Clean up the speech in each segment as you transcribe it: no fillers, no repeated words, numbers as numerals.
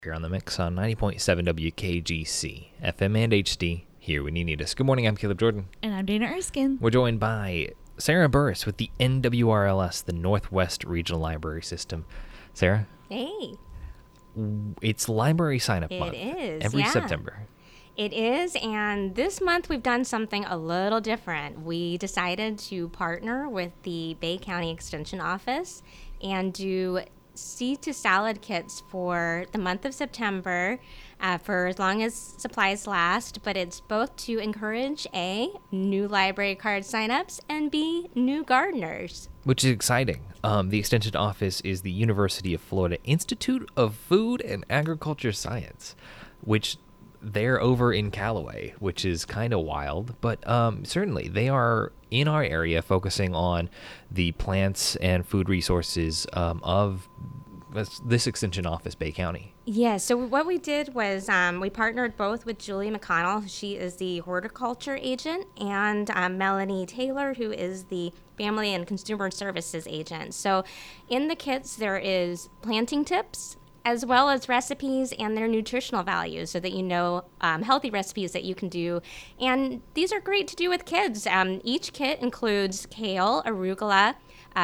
Here on the mix on 90.7 WKGC, FM and HD, here when you need us. Good morning, I'm Caleb Jordan. And I'm Dana Erskine. We're joined by Sarah Burris with the NWRLS, the Northwest Regional Library System. Sarah? Hey. It's Library Sign-Up Month. It is, every yeah. September. It is, and this month we've done something a little different. We decided to partner with the Bay County Extension Office and do seed to salad kits for the month of September for as long as supplies last, but it's both to encourage A, new library card signups, and B, new gardeners. Which is exciting. The Extension Office is the University of Florida Institute of Food and Agriculture Science, which they're over in Callaway, which is kind of wild, but certainly they are in our area focusing on the plants and food resources of this Extension Office, Bay County. Yeah, so what we did was we partnered both with Julie McConnell, she is the horticulture agent, and Melanie Taylor, who is the family and consumer services agent. So in the kits, there is planting tips, as well as recipes and their nutritional values so that you know healthy recipes that you can do. And these are great to do with kids. Each kit includes kale, arugula,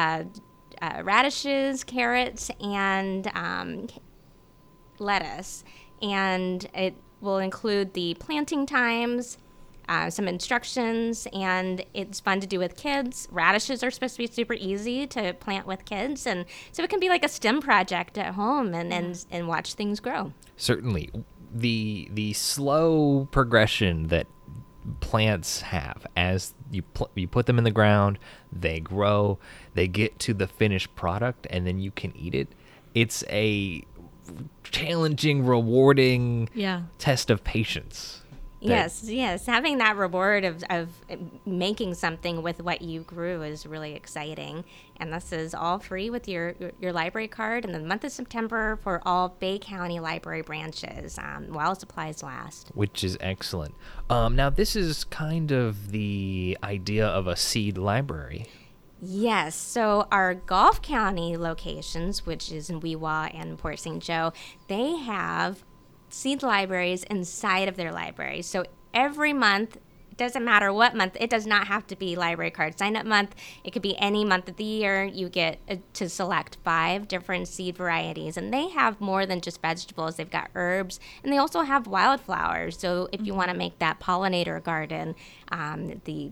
radishes, carrots, and lettuce. And it will include the planting times, some instructions, and it's fun to do with kids. Radishes are supposed to be super easy to plant with kids, and so it can be like a STEM project at home and watch things grow. Certainly. The slow progression that plants have as you put them in the ground, they grow, they get to the finished product, and then you can eat it. It's a challenging, rewarding test of patience. Yes. Having that reward of making something with what you grew is really exciting. And this is all free with your library card in the month of September for all Bay County library branches while supplies last. Which is excellent. Now, this is kind of the idea of a seed library. Yes, so our Gulf County locations, which is in Weewa and Port St. Joe, they have seed libraries inside of their libraries. So every month, it doesn't matter what month, it does not have to be library card sign up month. It could be any month of the year. You get to select 5 different seed varieties, and they have more than just vegetables. They've got herbs, and they also have wildflowers. So if you want to make that pollinator garden, the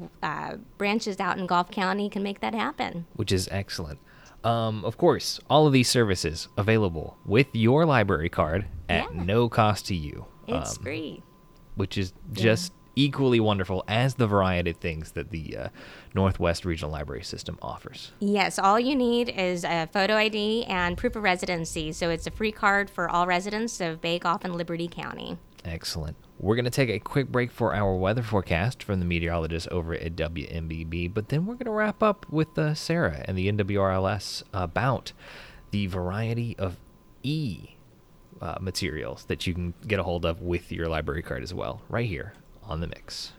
branches out in Gulf County can make that happen. Which is excellent. Of course, all of these services available with your library card at no cost to you. It's free. Which is just equally wonderful as the variety of things that the Northwest Regional Library System offers. Yes, all you need is a photo ID and proof of residency. So it's a free card for all residents of Bay, Gulf, and Liberty County. Excellent. We're going to take a quick break for our weather forecast from the meteorologist over at WMBB, but then we're going to wrap up with Sarah and the NWRLS about the variety of materials that you can get a hold of with your library card as well, right here on The Mix.